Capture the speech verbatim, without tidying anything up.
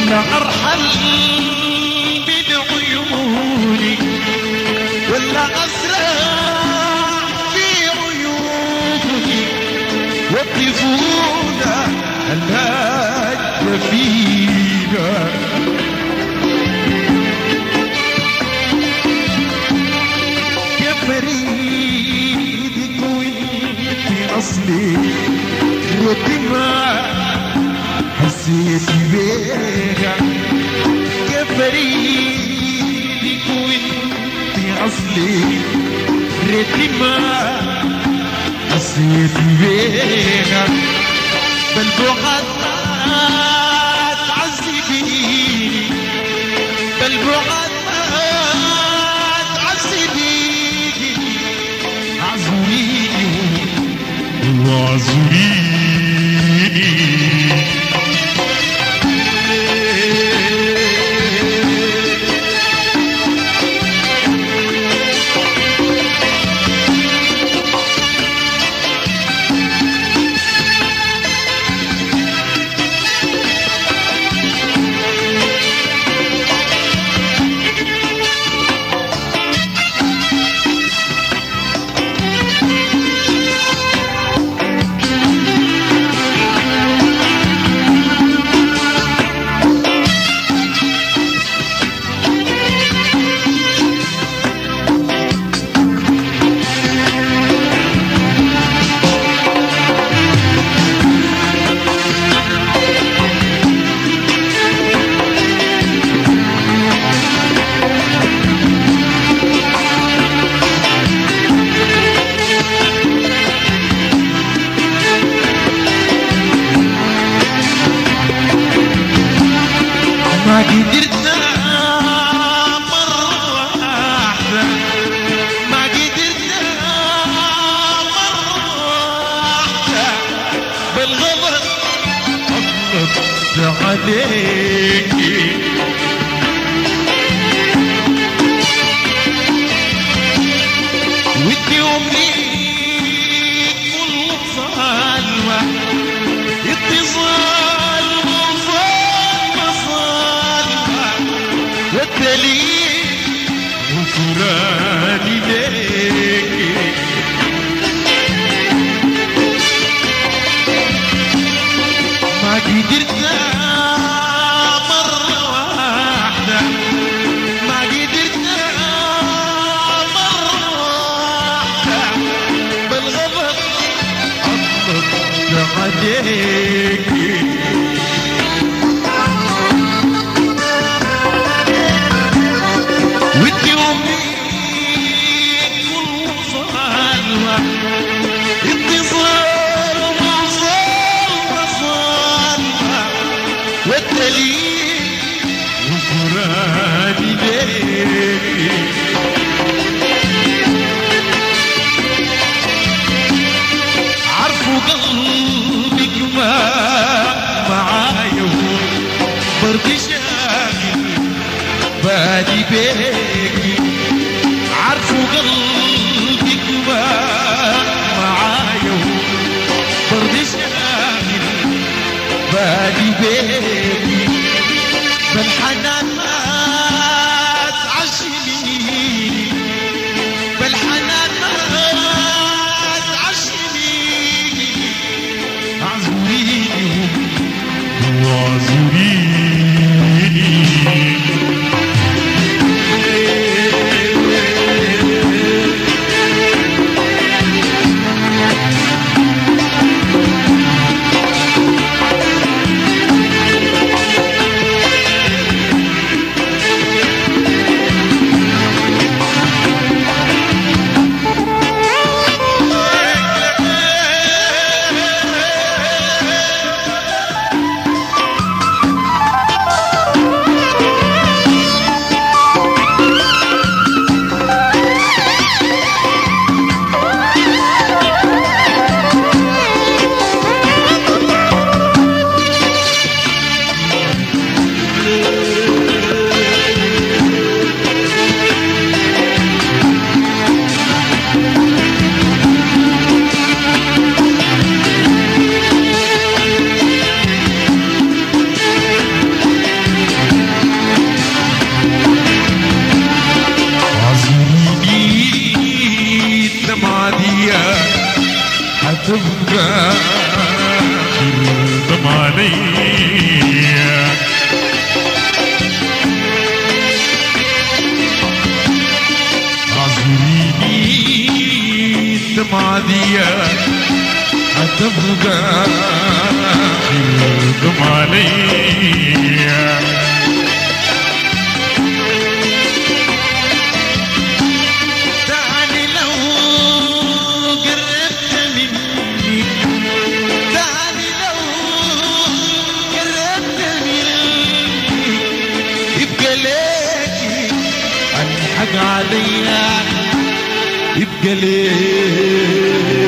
ولا أرحل بعيوني ولا أسرع في عيوني والطفولة الهجة فينا يا فريدك وانت أصلي ودماء حسيت بيها يا فريدك وانت أصلي ريتي ما حسيت بيها بالبعد ما تعذبيني بالبعد ما تعذبيني اعذريني واعذريني ما قدرت مرة واحدة ما قدرت مرة واحدة بالغضب أغلط عليكي ودي أمي كل ظالمة اتصال والدليل غفراني ليكي ما قدرت مرة واحدة ما قدرت مرة واحدة بالغضب أطلق عليكي ودي أمي كل ظالمة اتصال وظالمة ظالمة والدليل غفراني ليكي عارفوا قلبك ما معايا برضي شاغل بالي بيكي عارفوا قلبك ما معايا برضي شاغل بالي بيكي بالحنان ما تعشميني بالحنان ما تعشميني اعذريني واعذريني دي هتبقى حلم عليا. الحق عليا يبقى ليه